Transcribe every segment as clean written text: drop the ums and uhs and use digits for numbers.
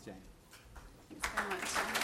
Jane. Thanks very much.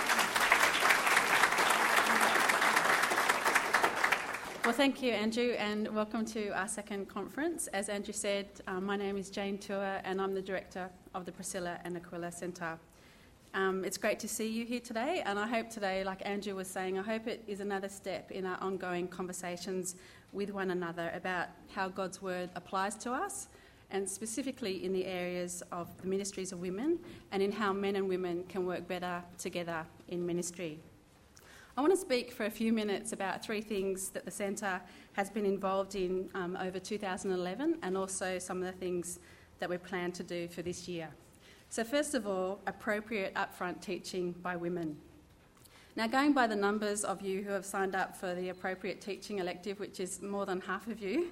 Well, thank you, Andrew, and welcome to our second conference. As Andrew said, my name is Jane Tour, and I'm the Director of the Priscilla and Aquila Centre. It's great to see you here today, and I hope today, like Andrew was saying, I hope it is another step in our ongoing conversations with one another about how God's Word applies to us, and specifically in the areas of the ministries of women and in how men and women can work better together in ministry. I want to speak for a few minutes about three things that the Centre has been involved in over 2011 and also some of the things that we plan to do for this year. So first of all, appropriate upfront teaching by women. Now, going by the numbers of you who have signed up for the appropriate teaching elective, which is more than half of you,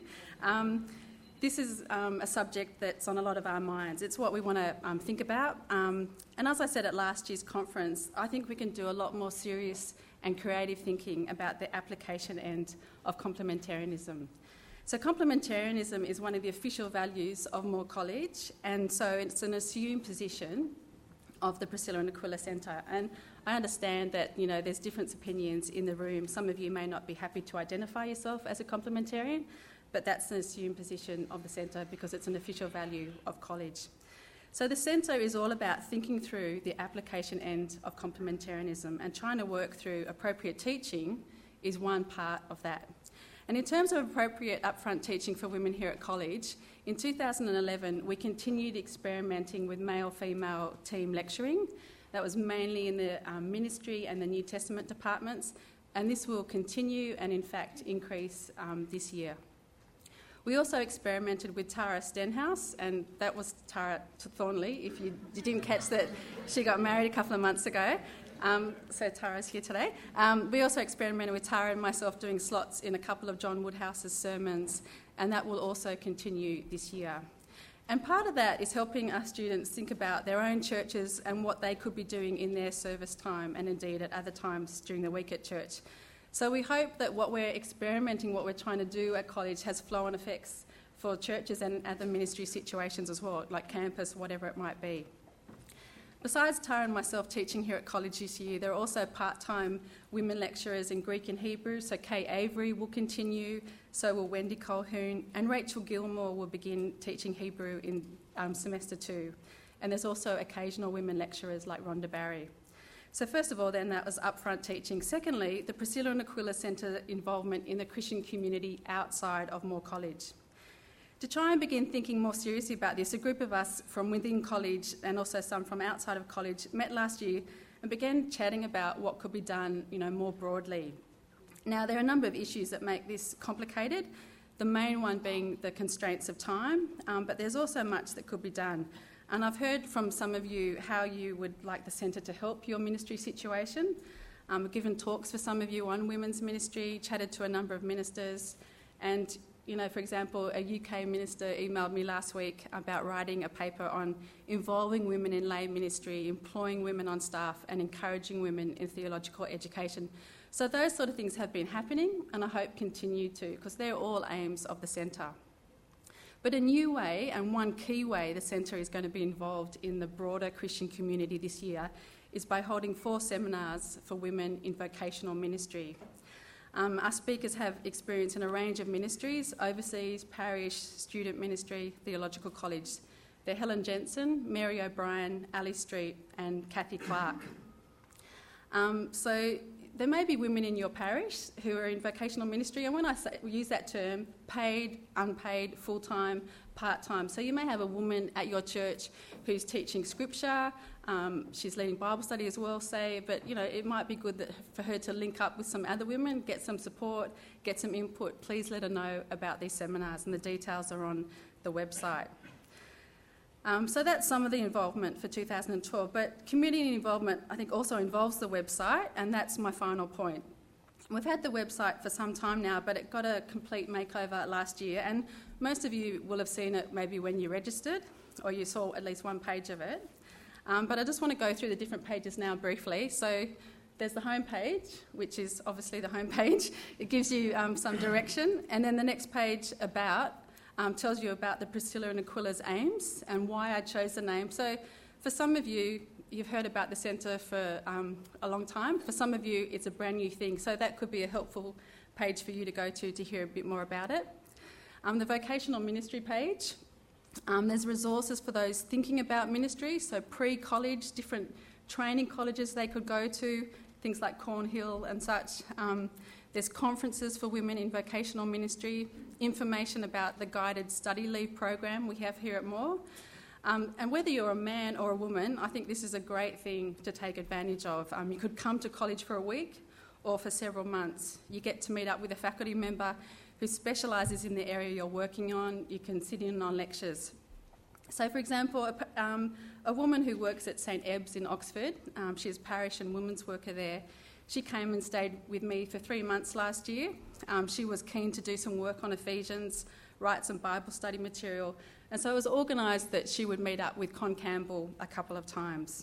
this is a subject that's on a lot of our minds. It's what we want to think about. And as I said at last year's conference, I think we can do a lot more serious and creative thinking about the application end of complementarianism. So complementarianism is one of the official values of Moore College, and so it's an assumed position of the Priscilla and Aquila Centre. And I understand that, you know, there's different opinions in the room. Some of you may not be happy to identify yourself as a complementarian, but that's an assumed position of the Centre because it's an official value of college. So the Centre is all about thinking through the application end of complementarianism, and trying to work through appropriate teaching is one part of that. And in terms of appropriate upfront teaching for women here at college, in 2011 we continued experimenting with male-female team lecturing. That was mainly in the ministry and the New Testament departments, and this will continue and in fact increase this year. We also experimented with Tara Stenhouse, and that was Tara Thornley, if you didn't catch that she got married a couple of months ago. So Tara's here today. We also experimented with Tara and myself doing slots in a couple of John Woodhouse's sermons, and that will also continue this year. And part of that is helping our students think about their own churches and what they could be doing in their service time and indeed at other times during the week at church. So we hope that what we're experimenting, what we're trying to do at college has flow-on effects for churches and other ministry situations as well, like campus, whatever it might be. Besides Tara and myself teaching here at college this year, there are also part-time women lecturers in Greek and Hebrew, so Kay Avery will continue, so will Wendy Colhoun, and Rachel Gilmore will begin teaching Hebrew in semester 2. And there's also occasional women lecturers like Rhonda Barry. So first of all, then, that was upfront teaching. Secondly, the Priscilla and Aquila Centre involvement in the Christian community outside of Moore College. To try and begin thinking more seriously about this, a group of us from within college and also some from outside of college met last year and began chatting about what could be done, you know, more broadly. Now, there are a number of issues that make this complicated, the main one being the constraints of time, but there's also much that could be done. And I've heard from some of you how you would like the Centre to help your ministry situation. I've given talks for some of you on women's ministry, chatted to a number of ministers, and, you know, for example, a UK minister emailed me last week about writing a paper on involving women in lay ministry, employing women on staff, and encouraging women in theological education. So those sort of things have been happening, and I hope continue to, because they're all aims of the Centre. But a new way, and one key way the Centre is going to be involved in the broader Christian community this year, is by holding 4 seminars for women in vocational ministry. Our speakers have experience in a range of ministries: overseas, parish, student ministry, theological college. They're Helen Jensen, Mary O'Brien, Ali Street and Kathy Clark. So there may be women in your parish who are in vocational ministry, and when I use that term, paid, unpaid, full-time, part-time. So you may have a woman at your church who's teaching scripture, she's leading Bible study as well, say, but, you know, it might be good for her to link up with some other women, get some support, get some input. Please let her know about these seminars, and the details are on the website. So that's some of the involvement for 2012, but community involvement, I think, also involves the website, and that's my final point. We've had the website for some time now, but it got a complete makeover last year, and most of you will have seen it maybe when you registered, or you saw at least one page of it. But I just want to go through the different pages now briefly. So there's the home page, which is obviously the home page. It gives you some direction, and then the next page, About, tells you about the Priscilla and Aquila's aims and why I chose the name. So For some of you, you've heard about the centre for a long time. For some of you, it's a brand new thing. So that could be a helpful page for you to go to hear a bit more about it. The vocational ministry page, there's resources for those thinking about ministry, so pre-college, different training colleges they could go to, things like Cornhill and such. There's conferences for women in vocational ministry, information about the guided study leave program we have here at Moore. And whether you're a man or a woman, I think this is a great thing to take advantage of. You could come to college for a week or for several months. You get to meet up with a faculty member who specialises in the area you're working on. You can sit in on lectures. So, for example, a woman who works at St Ebbs in Oxford, she's parish and women's worker there. She came and stayed with me for 3 months last year. She was keen to do some work on Ephesians, write some Bible study material, and so it was organised that she would meet up with Con Campbell a couple of times.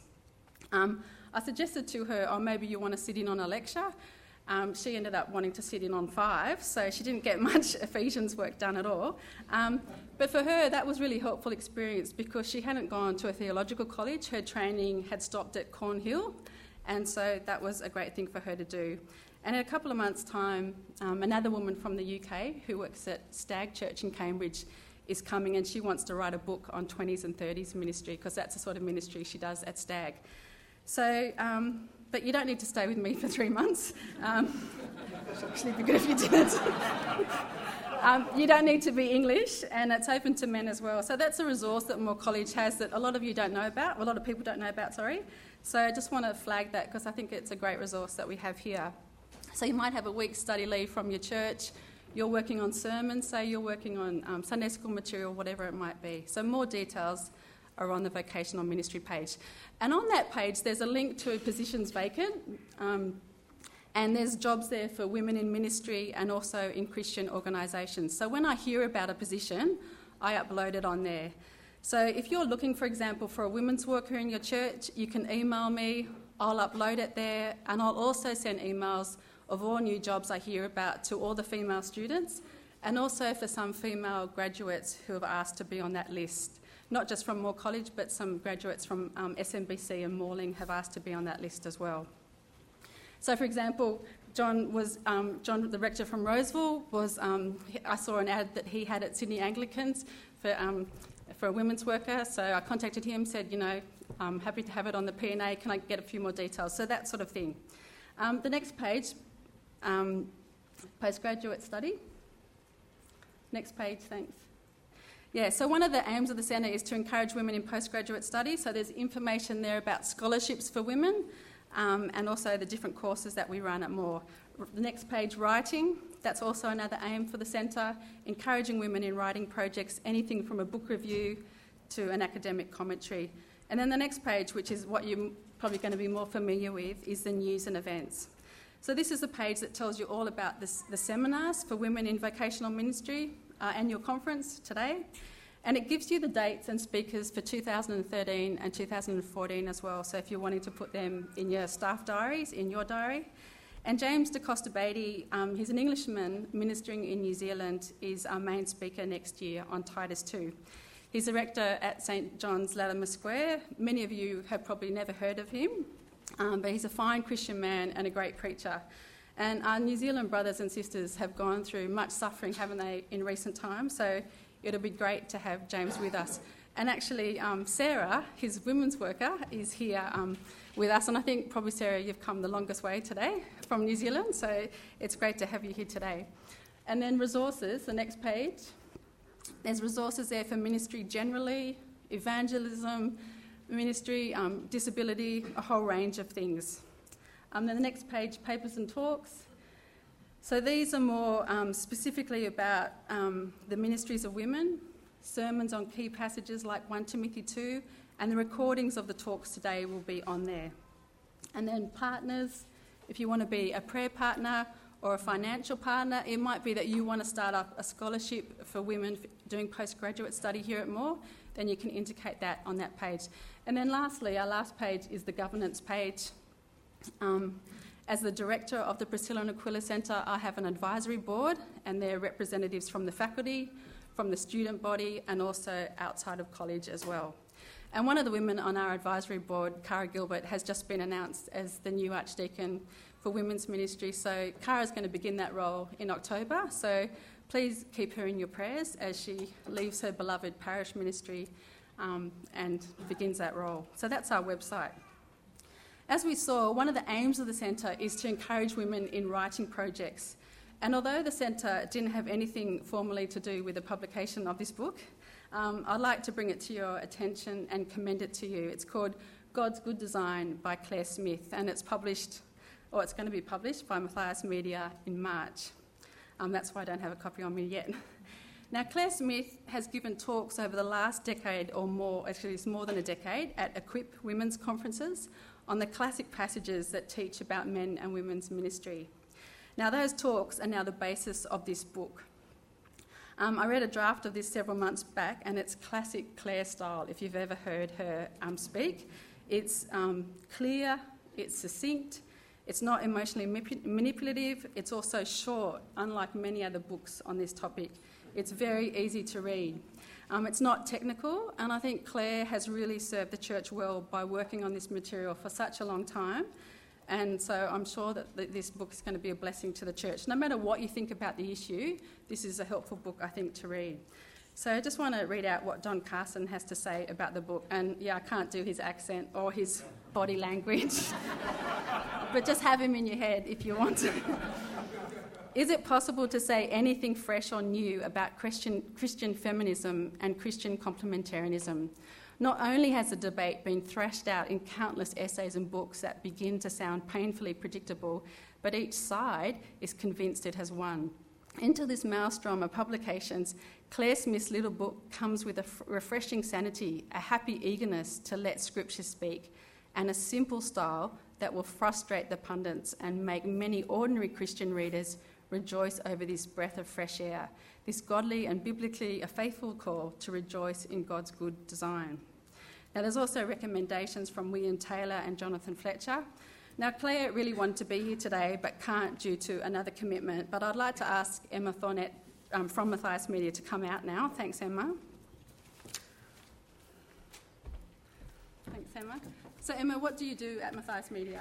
I suggested to her, oh, maybe you want to sit in on a lecture. She ended up wanting to sit in on 5, so she didn't get much Ephesians work done at all. But for her, that was really helpful experience because she hadn't gone to a theological college. Her training had stopped at Cornhill, and so that was a great thing for her to do. And in a couple of months' time, another woman from the UK who works at Stag Church in Cambridge is coming, and she wants to write a book on 20s and 30s ministry because that's the sort of ministry she does at Stag. So, but you don't need to stay with me for 3 months. It'd actually be good if you did. You don't need to be English, and it's open to men as well. So that's a resource that Moore College has that a lot of you don't know about, a lot of people don't know about, sorry. So I just want to flag that because I think it's a great resource that we have here. So you might have a week's study leave from your church. You're working on sermons, say you're working on Sunday school material, whatever it might be. So more details are on the vocational ministry page. And on that page, there's a link to positions vacant, and there's jobs there for women in ministry and also in Christian organisations. So when I hear about a position, I upload it on there. So if you're looking, for example, for a women's worker in your church, you can email me, I'll upload it there, and I'll also send emails of all new jobs I hear about to all the female students, and also for some female graduates who have asked to be on that list. Not just from Moore College, but some graduates from SMBC and Morling have asked to be on that list as well. So, for example, John, the rector from Roseville, I saw an ad that he had at Sydney Anglicans for a women's worker. So I contacted him, said, I'm happy to have it on the P&A. Can I get a few more details? So that sort of thing. The next page, postgraduate study. Next page, thanks. Yeah, so one of the aims of the centre is to encourage women in postgraduate study. So there's information there about scholarships for women and also the different courses that we run at Moore. The next page, writing. That's also another aim for the centre, encouraging women in writing projects, anything from a book review to an academic commentary. And then the next page, which is what you're probably going to be more familiar with, is the news and events. So this is a page that tells you all about the seminars for women in vocational ministry, annual conference today, and it gives you the dates and speakers for 2013 and 2014 as well, so if you're wanting to put them in your staff diaries, in your diary. And James Da Costa Beatty, he's an Englishman ministering in New Zealand, is our main speaker next year on Titus 2. He's a rector at St John's Latimer Square. Many of you have probably never heard of him, but he's a fine Christian man and a great preacher. And our New Zealand brothers and sisters have gone through much suffering, haven't they, in recent times? So it'll be great to have James with us. And actually, Sarah, his women's worker, is here with us. And I think probably, Sarah, you've come the longest way today from New Zealand. So it's great to have you here today. And then resources, the next page. There's resources there for ministry generally, evangelism, ministry, disability, a whole range of things. Then the next page, papers and talks. So these are more specifically about the ministries of women, sermons on key passages like 1 Timothy 2, and the recordings of the talks today will be on there. And then partners, if you want to be a prayer partner or a financial partner, it might be that you want to start up a scholarship for women doing postgraduate study here at Moore, then you can indicate that on that page. And then lastly, our last page is the governance page. As the director of the Priscilla and Aquila Centre, I have an advisory board, and they're representatives from the faculty, from the student body, and also outside of college as well. And one of the women on our advisory board, Cara Gilbert, has just been announced as the new Archdeacon for Women's Ministry. So Cara's going to begin that role in October. So please keep her in your prayers as she leaves her beloved parish ministry and begins that role. So that's our website. As we saw, one of the aims of the centre is to encourage women in writing projects. And although the centre didn't have anything formally to do with the publication of this book, I'd like to bring it to your attention and commend it to you. It's called God's Good Design by Claire Smith, and it's published, or it's going to be published by Matthias Media in March. That's why I don't have a copy on me yet. Now, Claire Smith has given talks over the last decade or more, actually it's more than a decade, at Equip women's conferences on the classic passages that teach about men and women's ministry. Now, those talks are now the basis of this book. I read a draft of this several months back, and it's classic Claire style, if you've ever heard her speak. It's clear, it's succinct, it's not emotionally manipulative, it's also short, unlike many other books on this topic. It's very easy to read. It's not technical, and I think Claire has really served the church well by working on this material for such a long time. And so I'm sure that this book is going to be a blessing to the church. No matter what you think about the issue, this is a helpful book, I think, to read. So I just want to read out what Don Carson has to say about the book. And yeah, I can't do his accent or his body language, but just have him in your head if you want to. Is it possible to say anything fresh or new about Christian feminism and Christian complementarianism? Not only has the debate been thrashed out in countless essays and books that begin to sound painfully predictable, but each side is convinced it has won. Into this maelstrom of publications, Claire Smith's little book comes with a refreshing sanity, a happy eagerness to let Scripture speak, and a simple style that will frustrate the pundits and make many ordinary Christian readers rejoice over this breath of fresh air, this godly and biblically a faithful call to rejoice in God's good design. Now, there's also recommendations from William Taylor and Jonathan Fletcher. Now, Claire really wanted to be here today but can't due to another commitment, but I'd like to ask Emma Thornett from Matthias Media to come out now. Thanks, Emma. Thanks, Emma. So, Emma, what do you do at Matthias Media?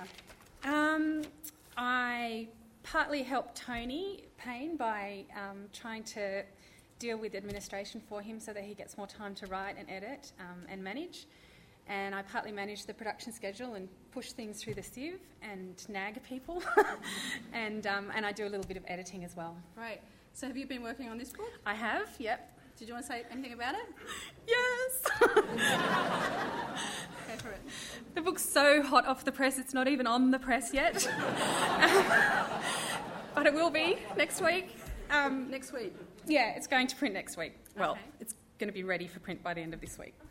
I partly help Tony Payne by trying to deal with administration for him so that he gets more time to write and edit and manage. And I partly manage the production schedule and push things through the sieve and nag people. and I do a little bit of editing as well. Right. So have you been working on this book? I have, yep. Did you want to say anything about it? Yes! Go for it. The book's so hot off the press, it's not even on the press yet. But it will be next week. Next week? Yeah, it's going to print next week. Well, Okay. it's going to be ready for print by the end of this week.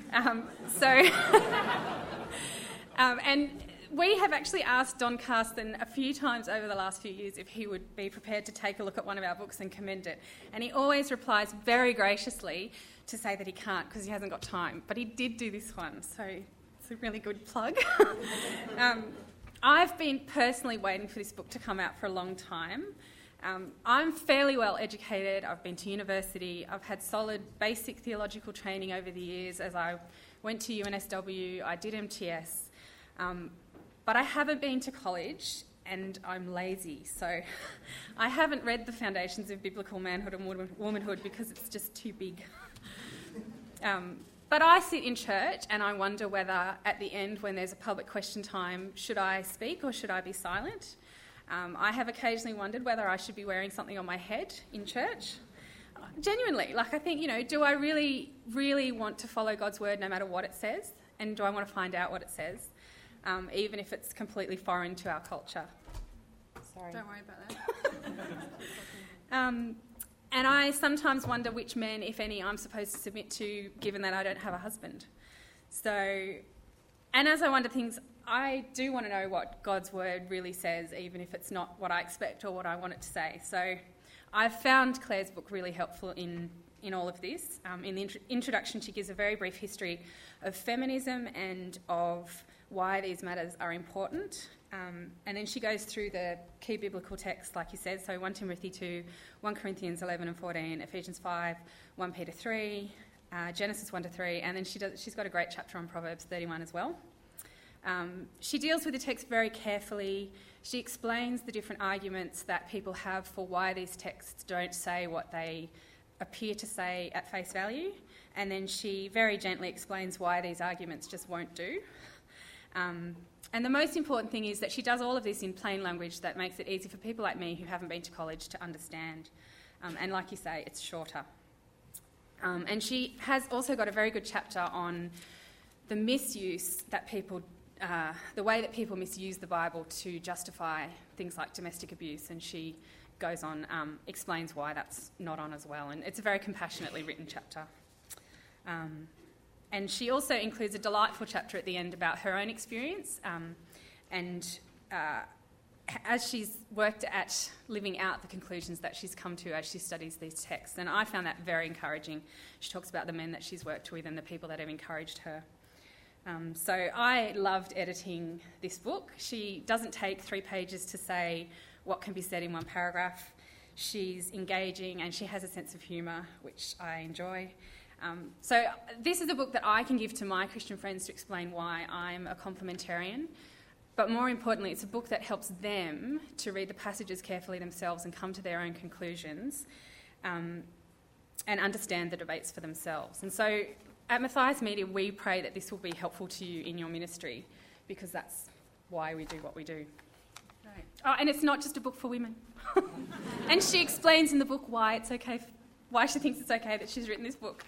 And we have actually asked Don Carson a few times over the last few years if he would be prepared to take a look at one of our books and commend it. And he always replies very graciously to say that he can't because he hasn't got time. But he did do this one, so it's a really good plug. I've been personally waiting for this book to come out for a long time. I'm fairly well educated. I've been to university. I've had solid basic theological training over the years as I went to UNSW, I did MTS. But I haven't been to college and I'm lazy. So I haven't read the Foundations of Biblical Manhood and Womanhood because it's just too big. But I sit in church and I wonder whether at the end when there's a public question time, should I speak or should I be silent? I have occasionally wondered whether I should be wearing something on my head in church. Genuinely, I think, do I really, really want to follow God's word no matter what it says? And do I want to find out what it says, even if it's completely foreign to our culture? Sorry. Don't worry about that. And I sometimes wonder which men, if any, I'm supposed to submit to, given that I don't have a husband. So, and as I wonder things, I do want to know what God's word really says, even if it's not what I expect or what I want it to say. So I've found Claire's book really helpful in all of this. In the introduction, she gives a very brief history of feminism and of why these matters are important. And then she goes through the key biblical texts, like you said, so 1 Timothy 2, 1 Corinthians 11 and 14, Ephesians 5, 1 Peter 3, Genesis 1 to 3, and then she's got a great chapter on Proverbs 31 as well. She deals with the text very carefully. She explains the different arguments that people have for why these texts don't say what they appear to say at face value, and then she very gently explains why these arguments just won't do. And the most important thing is that she does all of this in plain language that makes it easy for people like me who haven't been to college to understand. And like you say, it's shorter. And she has also got a very good chapter on the misuse that people, the way that people misuse the Bible to justify things like domestic abuse, and she goes on, explains why that's not on as well. And it's a very compassionately written chapter. And she also includes a delightful chapter at the end about her own experience as she's worked at living out the conclusions that she's come to as she studies these texts. And I found that very encouraging. She talks about the men that she's worked with and the people that have encouraged her. So I loved editing this book. She doesn't take 3 pages to say what can be said in one paragraph. She's engaging and she has a sense of humour, which I enjoy. So this is a book that I can give to my Christian friends to explain why I'm a complementarian. But more importantly, it's a book that helps them to read the passages carefully themselves and come to their own conclusions and understand the debates for themselves. And so at Matthias Media, we pray that this will be helpful to you in your ministry, because that's why we do what we do. Right. Oh, and it's not just a book for women. And she explains in the book why it's okay, why she thinks it's okay that she's written this book.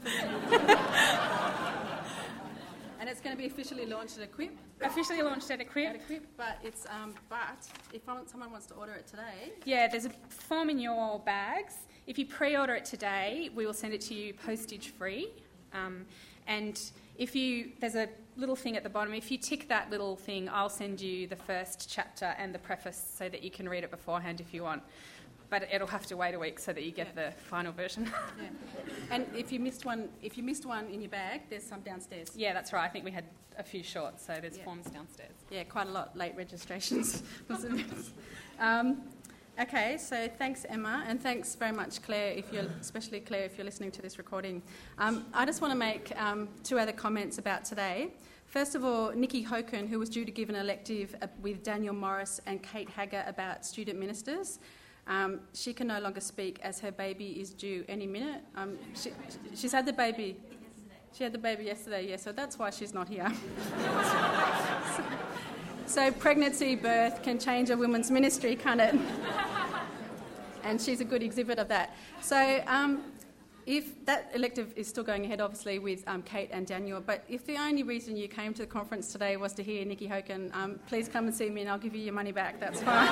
And it's going to be officially launched at Equip. Officially launched at Equip. But it's but if someone wants to order it today, yeah, there's a form in your bags. If you pre-order it today, we will send it to you postage free. And there's a little thing at the bottom. If you tick that little thing, I'll send you the first chapter and the preface so that you can read it beforehand if you want. But it'll have to wait a week so that you get the final version. Yeah. And if you missed one in your bag, there's some downstairs. Yeah, that's right. I think we had a few short, so there's forms downstairs. Yeah, quite a lot late registrations. Okay, so thanks, Emma, and thanks very much, Claire, especially Claire, if you're listening to this recording. I just want to make 2 other comments about today. First of all, Nikki Hoken, who was due to give an elective with Daniel Morris and Kate Hager about student ministers, she can no longer speak as her baby is due any minute. She's had the baby. She had the baby yesterday, yeah, so that's why she's not here. So pregnancy, birth can change a woman's ministry, can't it? And she's a good exhibit of that. So if that elective is still going ahead, obviously, with Kate and Daniel, but if the only reason you came to the conference today was to hear Nikki Hoken, please come and see me and I'll give you your money back, that's fine.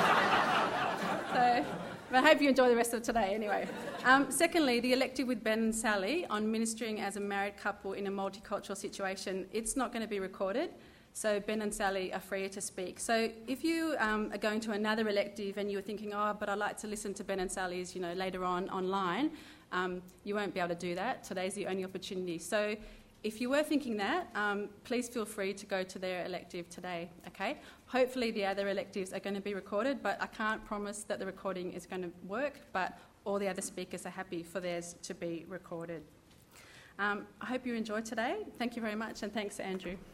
So, but I hope you enjoy the rest of today anyway. Secondly, the elective with Ben and Sally on ministering as a married couple in a multicultural situation, it's not going to be recorded. So Ben and Sally are free to speak. So if you are going to another elective and you're thinking, but I'd like to listen to Ben and Sally's, later on online, you won't be able to do that. Today's the only opportunity. So if you were thinking that, please feel free to go to their elective today, okay? Hopefully the other electives are going to be recorded, but I can't promise that the recording is going to work, but all the other speakers are happy for theirs to be recorded. I hope you enjoyed today. Thank you very much, and thanks, Andrew.